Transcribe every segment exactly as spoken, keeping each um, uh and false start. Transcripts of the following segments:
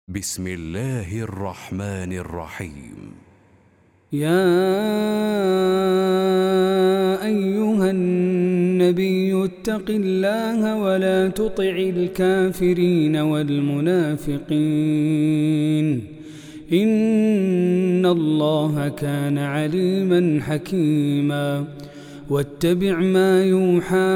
بسم الله الرحمن الرحيم. يا أيها النبي اتق الله ولا تطع الكافرين والمنافقين إن الله كان عليما حكيما. واتبع ما يوحى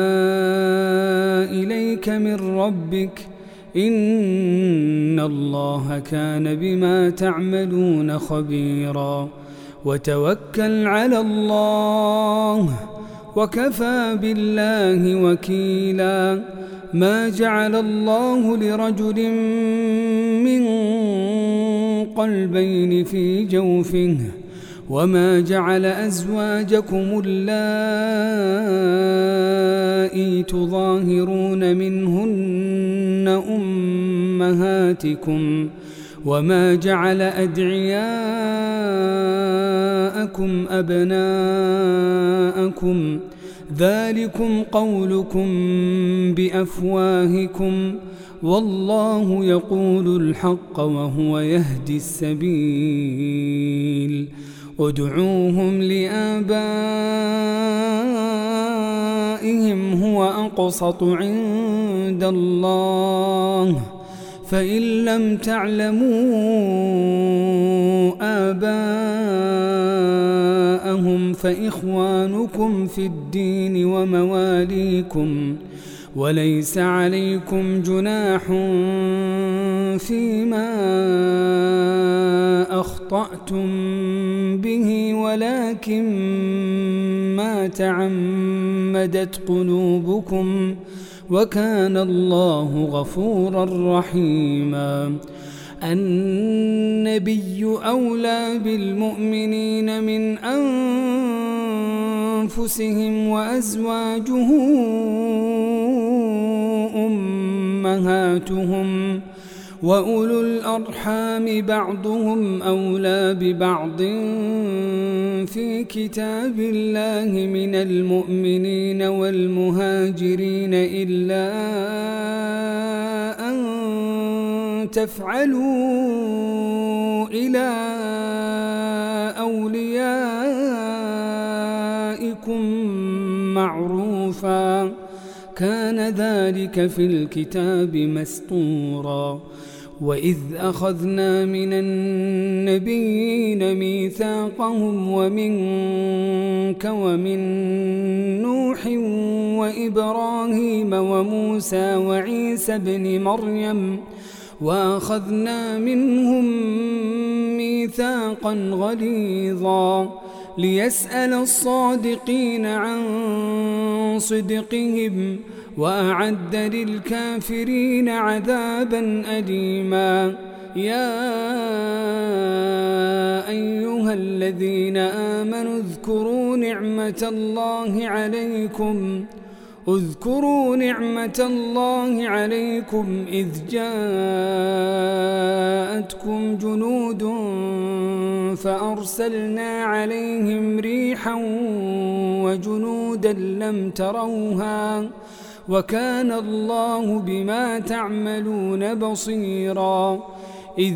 إليك من ربك إن الله كان بما تعملون خبيرا. وتوكل على الله وكفى بالله وكيلا. ما جعل الله لرجل من قلبين في جوفه وما جعل أزواجكم اللائي تظاهرون منهن أمهاتكم وما جعل أدعياءكم أبناءكم ذلكم قولكم بأفواهكم والله يقول الحق وهو يهدي السبيل. ادعوهم لآبائهم هو أقسط عند الله فإن لم تعلموا آباءهم فإخوانكم في الدين ومواليكم وليس عليكم جناح فيما أخطأتم به ولكن ما تعمدت قلوبكم وكان الله غفورا رحيما. النبي أولى بالمؤمنين من أنفسهم وأزواجه أمهاتهم وأولو الأرحام بعضهم أولى ببعض في كتاب الله من المؤمنين والمهاجرين إلا أن تفعلوا إلى أوليائكم معروفا كان ذلك في الكتاب مسطورا. وإذ أخذنا من النبيين ميثاقهم ومنك ومن نوح وإبراهيم وموسى وعيسى ابن مريم وأخذنا منهم ميثاقا غليظا ليسأل الصادقين عن صدقهم وأعد للكافرين عذابا أليما. يا أيها الذين آمنوا اذكروا نعمة الله عليكم اذكروا نعمة الله عليكم إذ جاءتكم جنود فأرسلنا عليهم ريحا وجنودا لم تروها وكان الله بما تعملون بصيرا. إذ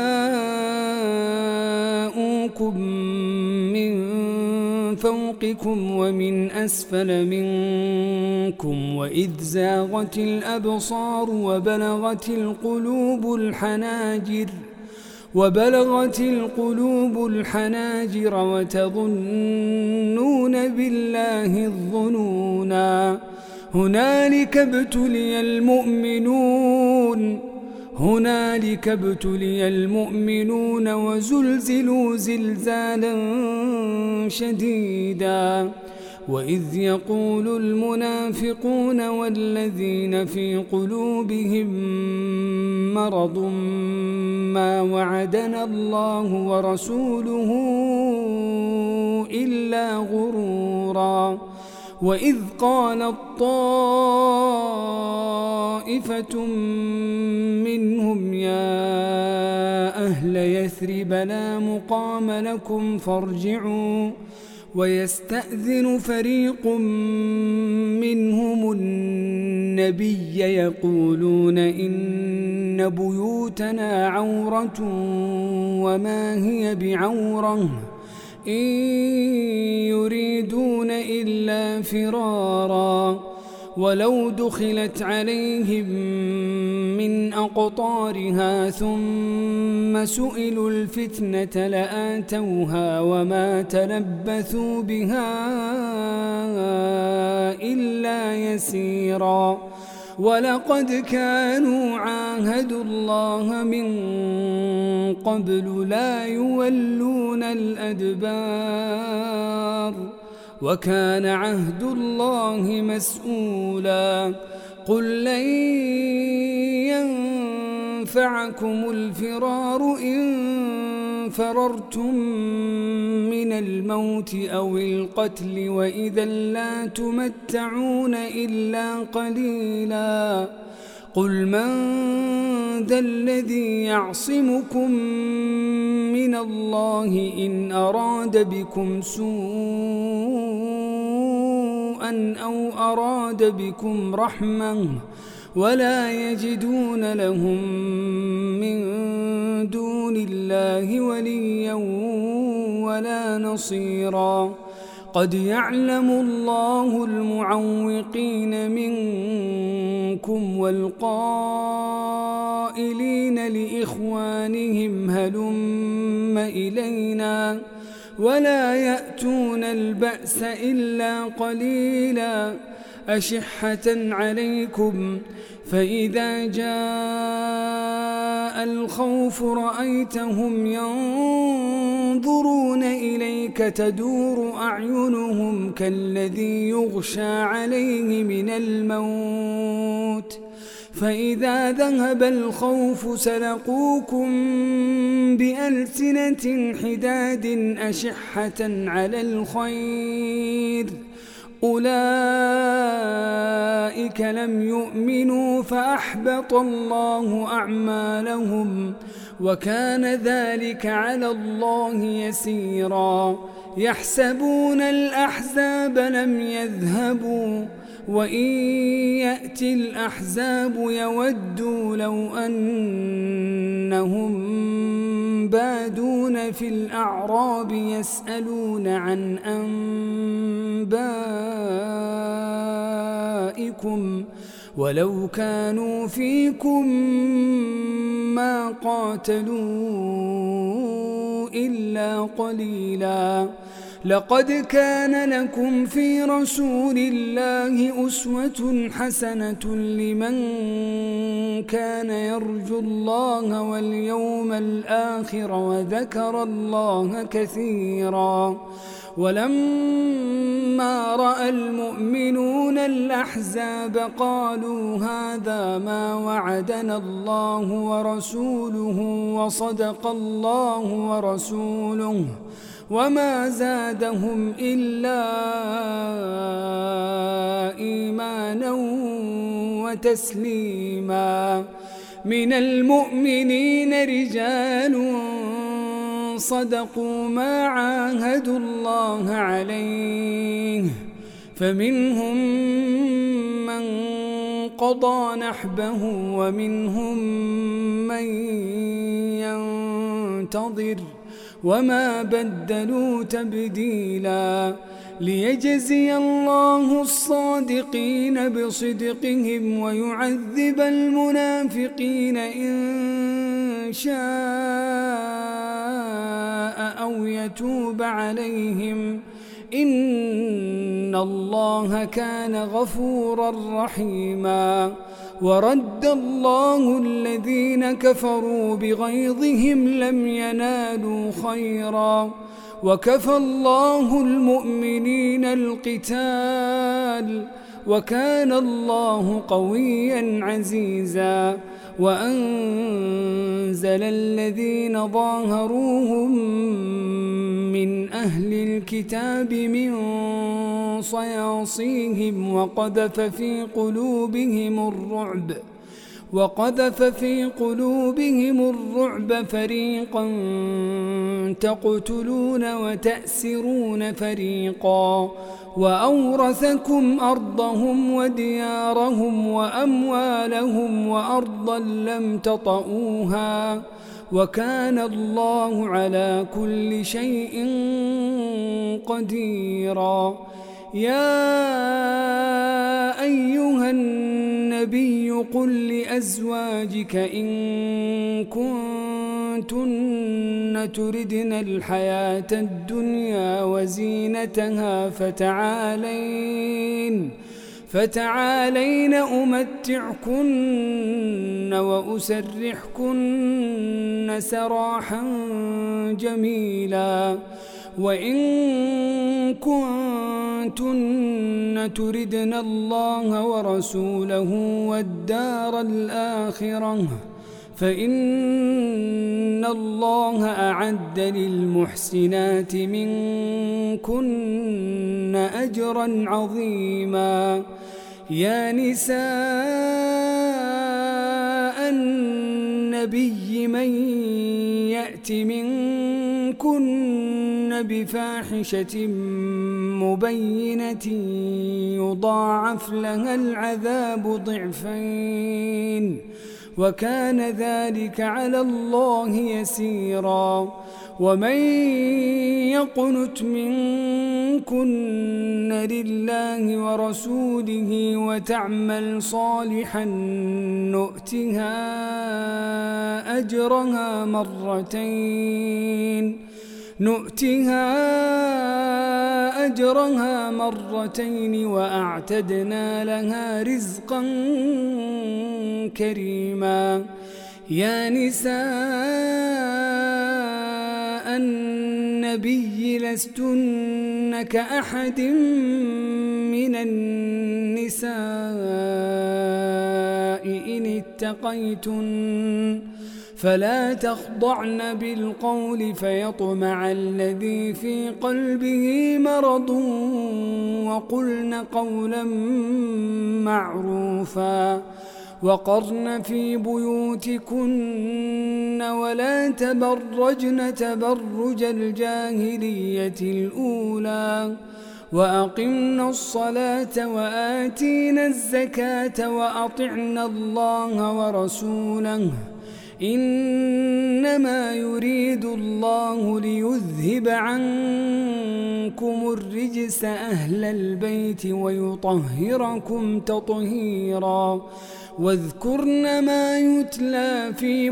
جاءوكم من فوقكم ومن أسفل منكم وإذ زاغت الأبصار وبلغت القلوب الحناجر وبلغت القلوب الحناجر وتظنون بالله الظنونا. هنالك ابتلي المؤمنون هنالك ابتلي المؤمنون وزلزلوا زلزالا شديدا. وإذ يقول المنافقون والذين في قلوبهم مرض ما وعدنا الله ورسوله إلا غرورا. وإذ قالت طائفة منهم يا أهل يثرب لا مقام لكم فارجعوا ويستأذن فريق منهم النبي يقولون إن بيوتنا عورة وما هي بعورة إن يريدون إلا فرارا ولو دخلت عليهم من أقطارها ثم سئلوا الفتنة لآتوها وما تلبثوا بها إلا يسيرا ولقد كانوا عاهدوا الله من قبل لا يولون الأدبار وكان عهد الله مسؤولا قل لن ينفعكم الفرار إن فررتم من الموت أو القتل وإذا لا تمتعون إلا قليلا قل من ذا الذي يعصمكم من الله إن أراد بكم سوءا أو أراد بكم رحمة ولا يجدون لهم من دون الله وليا ولا نصيرا قد يعلم الله المعوقين منكم والقائلين لإخوانهم هلم إلينا ولا يأتون البأس إلا قليلا أشحة عليكم فإذا جاء الخوف رأيتهم ينظرون إليك تدور أعينهم كالذي يغشى عليه من الموت فإذا ذهب الخوف سلقوكم بألسنة حداد أشحة على الخير أولئك لم يؤمنوا فأحبط الله أعمالهم وكان ذلك على الله يسيرا يحسبون الأحزاب لم يذهبوا وإن يأتي الأحزاب يودوا لو أنهم بادون في الأعراب يسألون عن أنبائكم ولو كانوا فيكم ما قاتلوا إلا قليلا لقد كان لكم في رسول الله أسوة حسنة لمن كان يرجو الله واليوم الآخر وذكر الله كثيرا ولما رأى المؤمنون الأحزاب قالوا هذا ما وعدنا الله ورسوله وصدق الله ورسوله وما زادهم إلا إيمانا وتسليما من المؤمنين رجال صدقوا ما عاهدوا الله عليه فمنهم من قضى نحبه ومنهم من ينتظر وما بدلوا تبديلا ليجزي الله الصادقين بصدقهم ويعذب المنافقين إن شاء أو يتوب عليهم إن الله كان غفورا رحيما ورد الله الذين كفروا بغيظهم لم ينالوا خيرا وكفى الله المؤمنين القتال وكان الله قويا عزيزا وأنزل الذين ظاهروهم من أهل الكتاب من صياصيهم وقذف في قلوبهم الرعب وقذف في قلوبهم الرعب فريقا تقتلون وتأسرون فريقا وأورثكم أرضهم وديارهم وأموالهم وأرضا لم تطئوها وكان الله على كل شيء قديرا. يا أيها النبي قل لأزواجك إن كنتن تردن الحياة الدنيا وزينتها فتعالين فتعالين أمتعكن وأسرحكن سراحا جميلا. وإن كنتن تردن الله ورسوله والدار الآخرة فإن الله أعد للمحسنات منكن أجرا عظيما. يا نساء النبي من يأت منكن بفاحشة مبينة يضاعف لها العذاب ضعفين وكان ذلك على الله يسيرا. ومن يقنت منكن لله ورسوله وتعمل صالحا نؤتها أجرها مرتين نؤتها أجرها مرتين وأعتدنا لها رزقا كريما. يا نساء النبي لستن كأحد من النساء إن اتقيتن فلا تخضعن بالقول فيطمع الذي في قلبه مرض وقلن قولا معروفا. وقرن في بيوتكن ولا تبرجن تبرج الجاهلية الأولى وأقمنا الصلاة وآتينا الزكاة وأطعنا الله ورسوله إنما يريد الله ليذهب عنكم الرجس أهل البيت ويطهركم تطهيرا. واذكرن ما يتلى في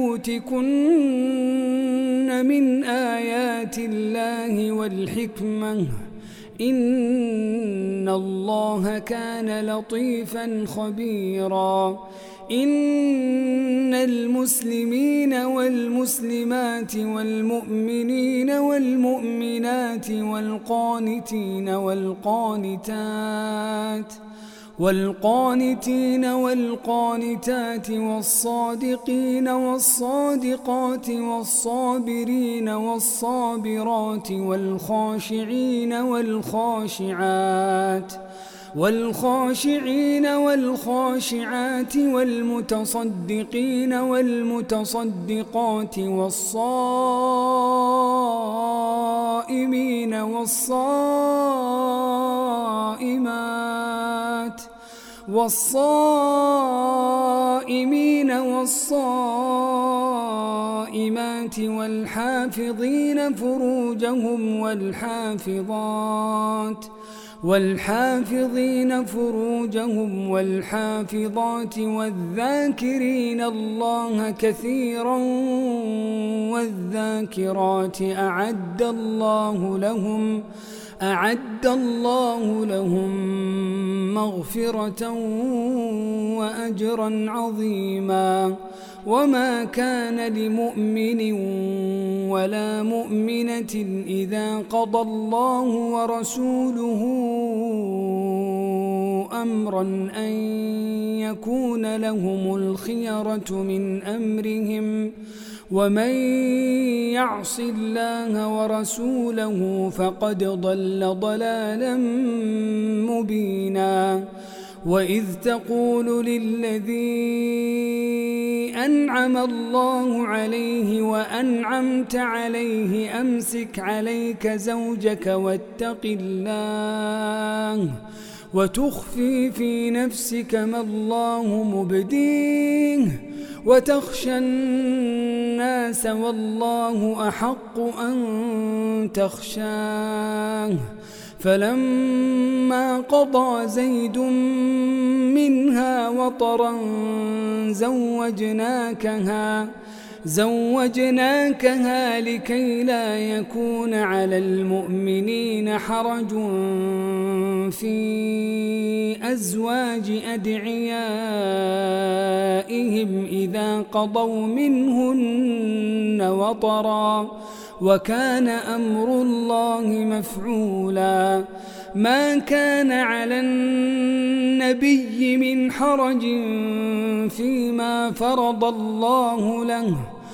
بيوتكن من آيات الله والحكمة إن الله كان لطيفا خبيرا. إن المسلمين والمسلمات والمؤمنين والمؤمنات والقانتين والقانتات والقانتين والقانتات والصادقين والصادقات والصابرين والصابرات والخاشعين والخاشعات والخاشعين والخاشعات والمتصدقين والمتصدقات والصائمين والصائمات والصائمين والصائمات والحافظين فروجهم والحافظات والحافظين فروجهم والحافظات والذاكرين الله كثيرا والذاكرات أعد الله لهم أعد الله لهم مغفرة وأجرا عظيما. وما كان لمؤمن ولا مؤمنة إذا قضى الله ورسوله أمرا أن يكون لهم الخيرة من أمرهم ومن يعص الله ورسوله فقد ضل ضلالا مبينا. وإذ تقول للذي أنعم الله عليه وأنعمت عليه أمسك عليك زوجك واتق الله وتخفي في نفسك ما الله مبديه وتخشى الناس والله أحق أن تخشاه فلما قضى زيد منها وطرا زوجناكها زوجناكها لكي لا يكون على المؤمنين حرج في أزواج أدعيائهم إذا قضوا منهن وطرا وكان أمر الله مفعولا ما كان على النبي من حرج فيما فرض الله له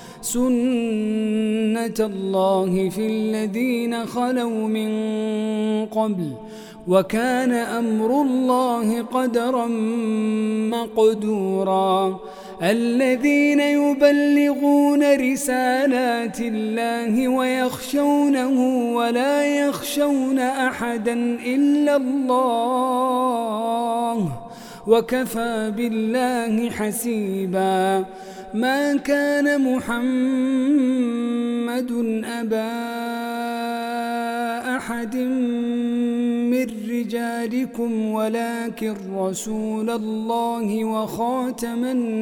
سنة الله في الذين خلوا من قبل وكان أمر الله قدرا مقدورا الذين يبلغون رسالات الله ويخشونه ولا يخشون أحدا إلا الله وكفى بالله حسيبا ما كان محمد أبا أحد من رجالكم ولكن رسول الله وخاتم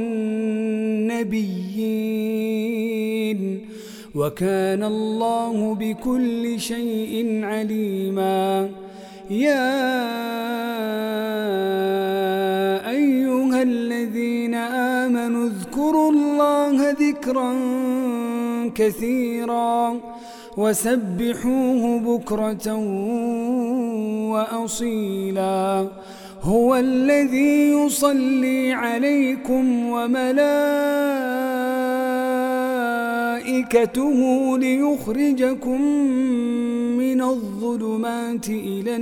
النبيين وكان الله بكل شيء عليما يا أيها الذين آمنوا اذكروا الله ذكرا كثيرا وسبحوه بكرة وأصيلا هو الذي يصلي عليكم وملائكته ليخرجكم من الظلمات إلى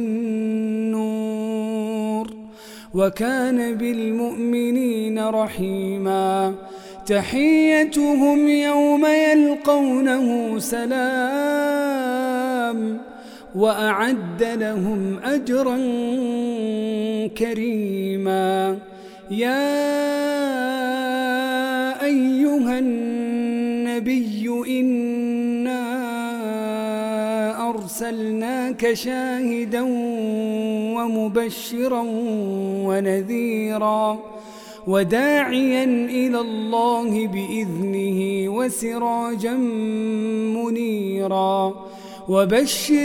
النور وكان بالمؤمنين رحيما تحيتهم يوم يلقونه سلام وأعد لهم أجرا كريما يا أيها النبي إنا أرسلناك شاهدا ومبشرا ونذيرا وداعيا إلى الله بإذنه وسراجا منيرا وبشر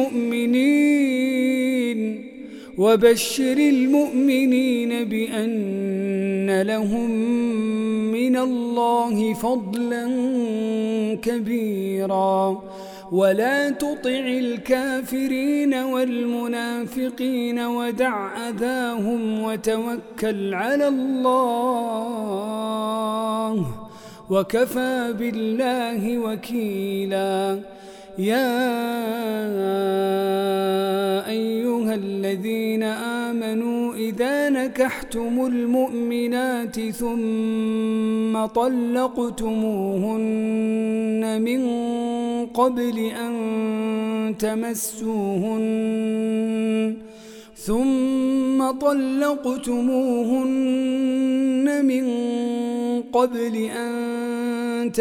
المؤمنين وبشر المؤمنين بأن لهم من الله فضلا كبيرا ولا تطع الكافرين والمنافقين ودع أذاهم وتوكل على الله وكفى بالله وكيلا يا أيها الذين آمنوا إذا نكحتم المؤمنات ثم طلقتموهن من قبل أن تمسوهن ثم طلقتموهن من قبل أن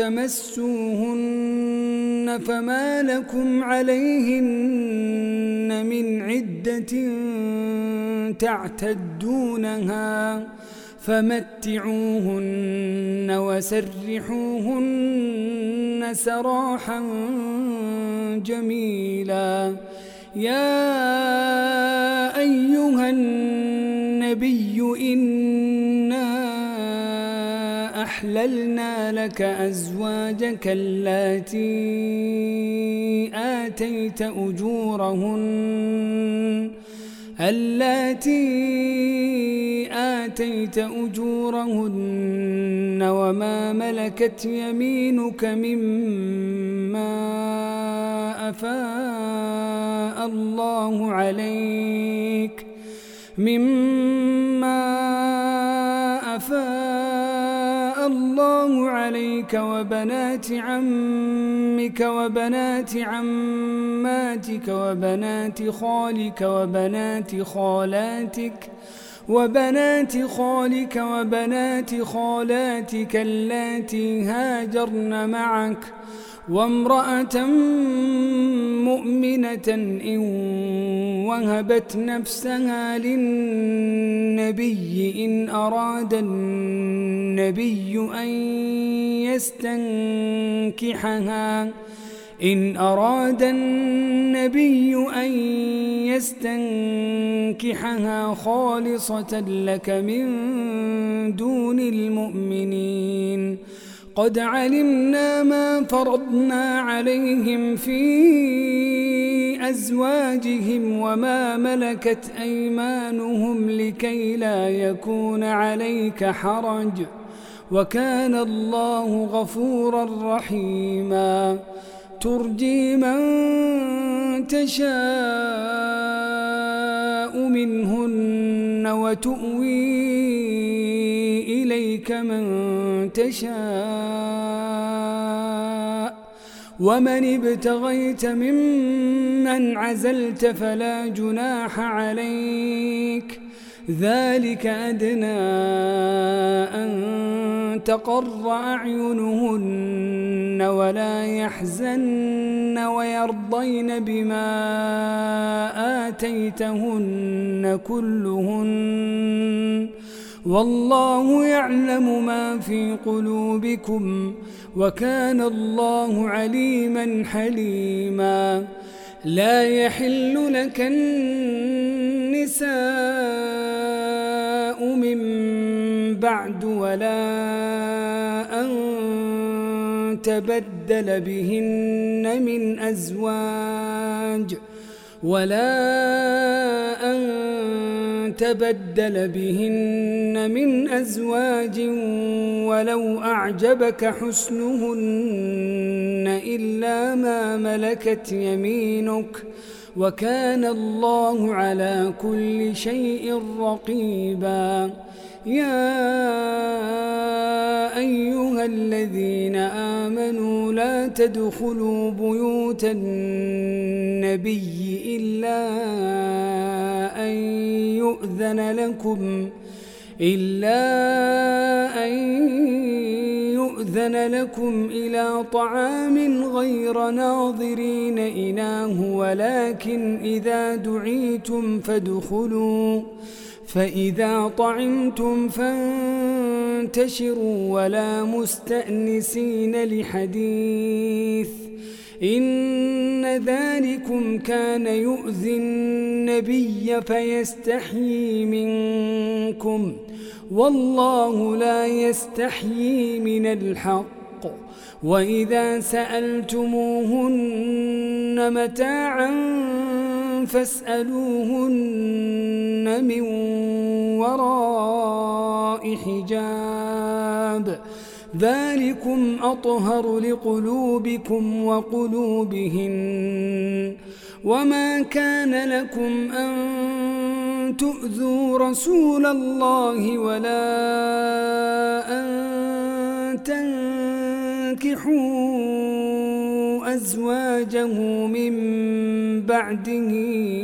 تمسوهن فما لكم عليهن من عدة تعتدونها فمتعوهن وسرحوهن سراحا جميلا يا أيها النبي إنا أحللنا لك أزواجك اللاتي آتيت أجورهن اللاتي آتيت أجورهن وما ملكت يمينك مما أفاء الله عليك مما أفاء الله عليك وبنات عمك وبنات عماتك وبنات خالك وبنات خالاتك وبنات خالك وبنات خالاتك اللاتي هاجرن معك وامرأة مؤمنة إن وهبت نفسها للنبي إن أراد النبي أن يستنكحها إن أراد النبي أن يستنكحها خالصة لك من دون المؤمنين قد علمنا ما فرضنا عليهم في أزواجهم وما ملكت أيمانهم لكي لا يكون عليك حرج وكان الله غفورا رحيما ترجي من تشاء منهن وتؤوي إليك من تشاء ومن ابتغيت ممن عزلت فلا جناح عليك ذلك أدنى أن تقر أعينهن ولا يحزن ويرضين بما آتيتهن كلهن والله يعلم ما في قلوبكم وكان الله عليما حليما لا يحل لك النساء من بعد ولا أن تبدل بهن من أزواج ولا أن تبدل بهن من أزواج ولو أعجبك حسنهن إلا ما ملكت يمينك وكان الله على كل شيء رقيبا يا أيها الذين آمنوا لا تدخلوا بيوت النبي إلا أن يؤذن لكم إلا أن يؤذن لكم إلى طعام غير ناظرين إناه ولكن إذا دعيتم فادخلوا فإذا طعمتم فانتشروا ولا مستأنسين لحديث إن ذلكم كان يؤذي النبي فيستحيي منكم والله لا يستحيي من الحق وإذا سألتموهن متاعا فاسألوهن من وراء حجاب ذلكم أطهر لقلوبكم وقلوبهن وما كان لكم أن تؤذوا رسول الله ولا أن تنكحوا أزواجه من بعده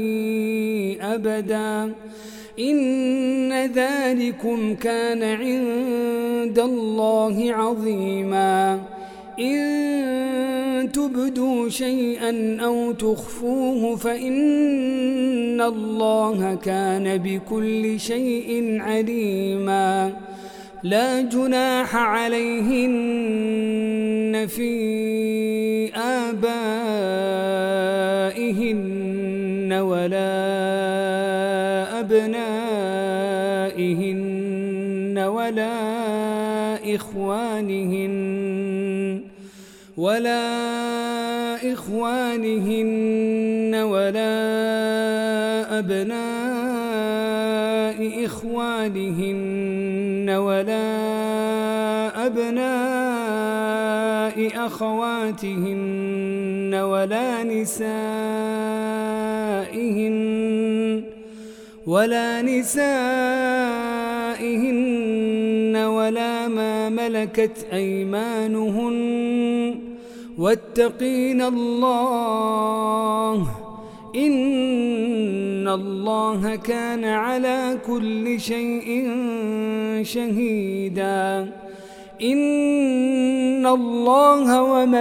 أبدا إن ذلكم كان عند الله عظيما إن تبدوا شيئا أو تخفوه فإن الله كان بكل شيء عليما لا جناح عليهن في آبائهن ولا أبنائهن ولا إخوانهن ولا إخوانهن ولا أبناء إخوانهن ولا أبناء أخواتهن ولا نسائهن ولا نسائهن ولا ما ملكت أيمانهن واتقين الله إن الله كان على كل شيء شهيدا إن الله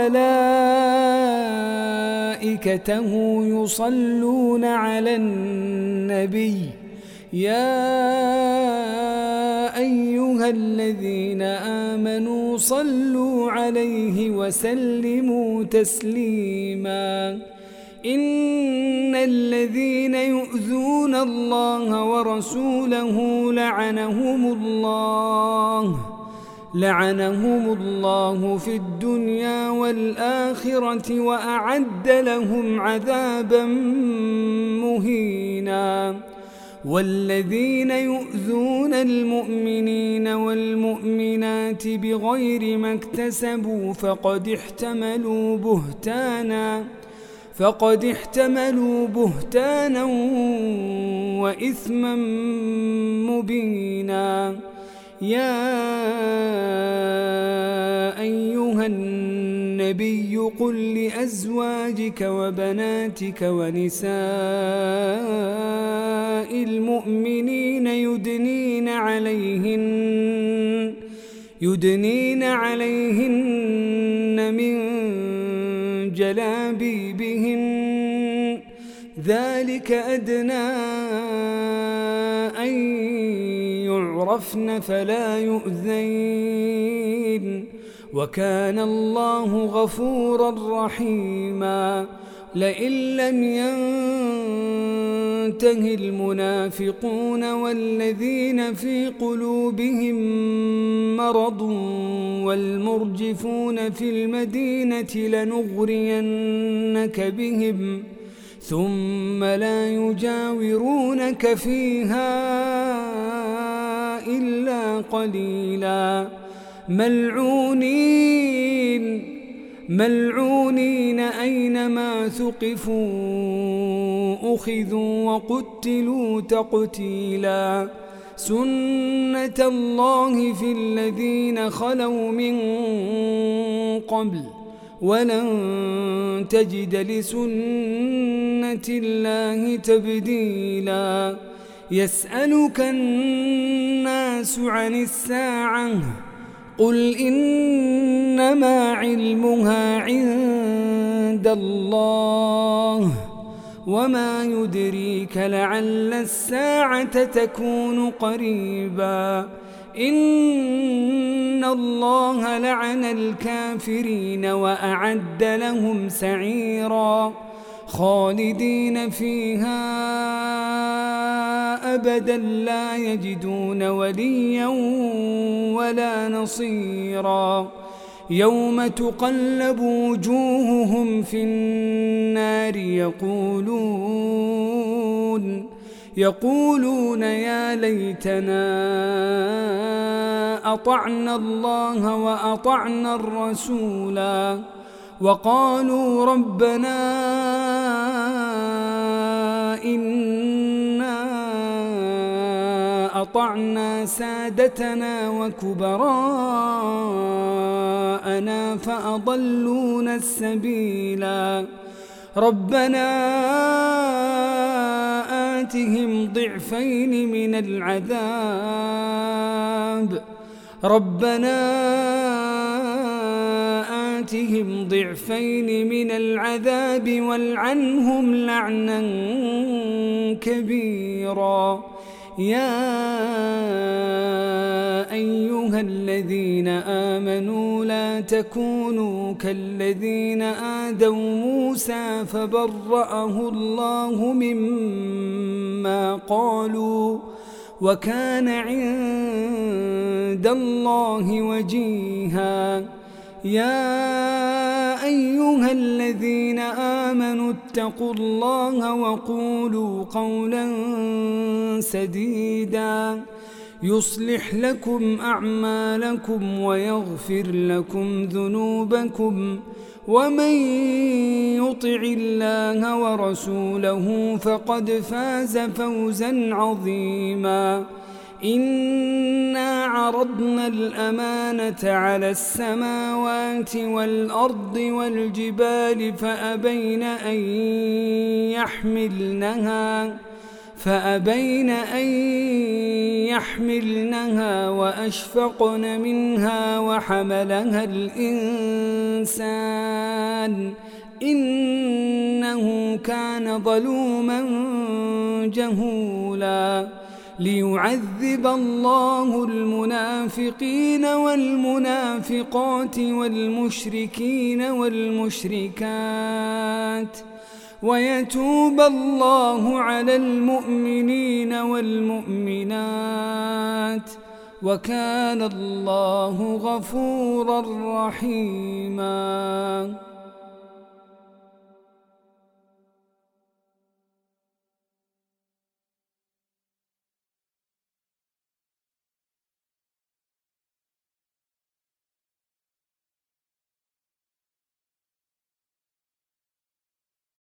وملائكته يصلون على النبي يا أيها الذين آمنوا صلوا عليه وسلموا تسليما إن الذين يؤذون الله ورسوله لعنهم الله لعنهم الله في الدنيا والآخرة وأعد لهم عذابا مهينا والذين يؤذون المؤمنين والمؤمنات بغير ما اكتسبوا فقد احتملوا بهتانا فقد احتملوا بهتانا وإثما مبينا يا أيها النبي قل لأزواجك وبناتك ونساء المؤمنين يدنين عليهن يدنين عليهن من جلابيبهن ذلك أدنى أن يعرفن فلا يؤذين وكان الله غفورا رحيما لئن لم ينته المنافقون والذين في قلوبهم مرض والمرجفون في المدينة لنغرينك بهم ثم لا يجاورونك فيها إلا قليلا ملعونين ملعونين أينما ثقفوا أخذوا وقتلوا تقتيلا سنة الله في الذين خلوا من قبل ولن تجد لسنة الله تبديلا يسألك الناس عن الساعة قل إنما علمها عند الله وما يدريك لعل الساعة تكون قريبا إن الله لعن الكافرين وأعد لهم سعيرا خالدين فيها أبدا لا يجدون وليا ولا نصيرا يوم تقلب وجوههم في النار يقولون يقولون يا ليتنا أطعنا الله وأطعنا الرسولا وقالوا ربنا إنا أطعنا سادتنا وكبراءنا فأضلونا السبيلا ربنا آتهم ضعفين من العذاب ربنا آتهم ضعفين من العذاب والعنهم لعنا كبيرا يا أيها الذين آمنوا لا تكونوا كالذين آذوا موسى فبرأه الله مما قالوا وكان عند الله وجيها يا أيها الذين آمنوا اتقوا الله وقولوا قولا سديدا يصلح لكم أعمالكم ويغفر لكم ذنوبكم ومن يطع الله ورسوله فقد فاز فوزا عظيما إنا عرضنا الأمانة على السماوات والأرض والجبال فأبين أن يحملنها فأبين أن يحملنها وأشفقن منها وحملها الإنسان إنه كان ظلوما جهولا ليعذب الله المنافقين والمنافقات والمشركين والمشركات ويتوب الله على المؤمنين والمؤمنات وكان الله غفورا رحيما.